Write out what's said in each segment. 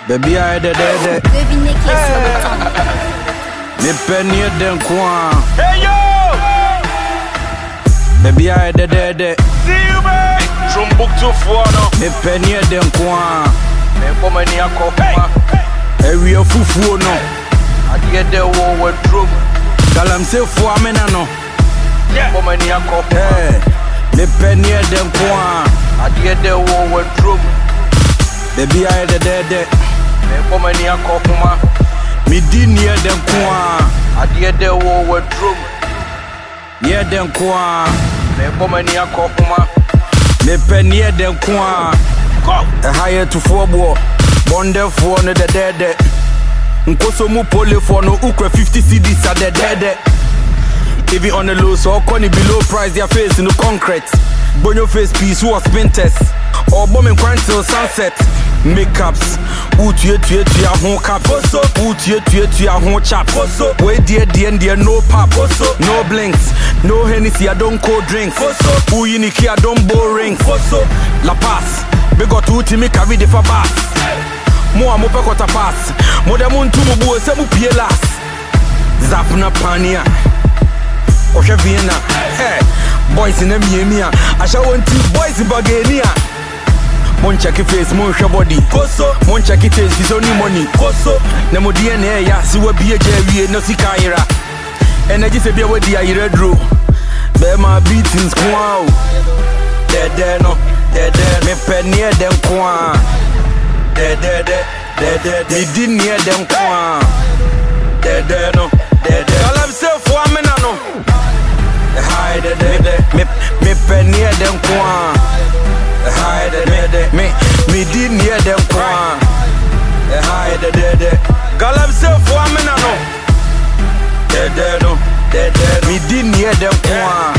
Baby, I did it. Me penny den kwa. Hey yo! Baby, I did it. See you, man! Trumbuktu fuano. Me penny den kwa. Me bomani akoma. Every fufu no. I get the war with drum. Galamse fu amena no. Yeah. Bomani akoma. Hey, me penny den kwa. I get the war with drum. Baby, I did it. Me bomani akoma. Me di near den kwa. I get the war with drum. Near den kwa. Me bomani akoma. Me penny den kwa. Go. A higher to four bo. Bonde for no the dead. Nkoso mu pole for no ukwe 50 cedis at the dead. Even on the low, so corny below price their face in the concrete. Burn your face piece who was spin test. Or bombing crime till sunset. Makeups, utie home cap. Utie home chap. Wait dear, no pap. No blinks, no Hennessy, I don't cold drinks. Uyiniki, I don't bow rings. La Paz, we got to me carry the fabas. Mo amope kota pass. Mo de muntu mo bo se mo pie las. Zapna pania. Oshe Vienna. Hey, boys in them yemia. Asha want boys in Bagania. Mon check face, mon show body. Koso. Mon check it is his only money. Koso. Nemo DNA ya si we be a no sikaira. Energy se be we dia ire dro. Be my beatings kwa. Dead no. Me penny dem kwa. Dead. Me di near dem kwa. Dead no. All I'm saying for a minute no. Hide me penny dem kwa. Hide me di near dem kwa. Hide all I'm saying for a minute no. Dead me di near dem kwa.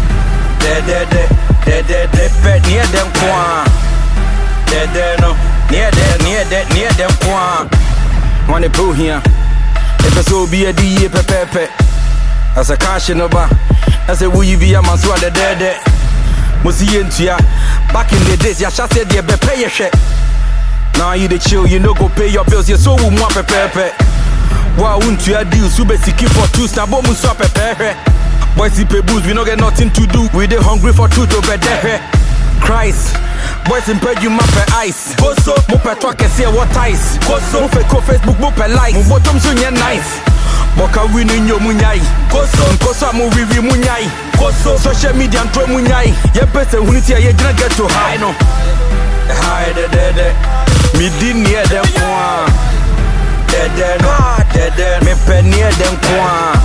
Dead pet near dem kwa. Dead no. Near them kwa. Money pull here. If it's so be a DA pepe. As a cash in over. As a wee via Mansua the dead. Musi into ya. Back in the days, ya shall say they be pay your shit. Now you the chill, you no go pay your bills, you so more pepe. Why won't you deal? Sube siki for two stabo muswa pepe. Boys see booze, we no get nothing to do. We dey hungry for two to bed. Christ. Boys in bed, you map ice. Koso, mo pe twa kese what ice. Koso, mo fe ko Facebook, mo pe like. Mo bottom so nye nice. Boka win in your munyai. Koso, mo rivi munyai. Koso, social media and throw munyai. Ye pese unity ye didn't get to high no. Hide me din near them kwa. Dead me pe near them kwa.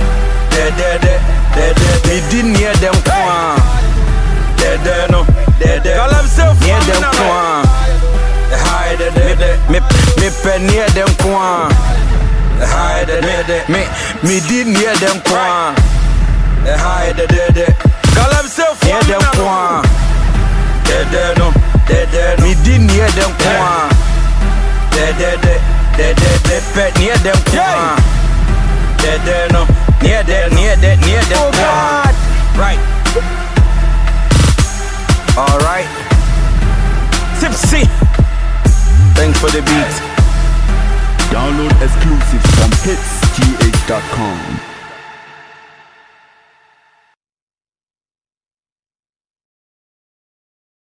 Dead me din near them kwa. Dead no. All I'm saying near them kwa. Hide me pen near them kwa. Hide me did near them kwa. Hide all I'm saying near them kwa. Dead no. Me did near them kwa. Dead pet near them kwa. Dead no. Near them kwa. Right. Alright. Tipsy. Thanks for the beat. Download exclusives from hitsgh.com.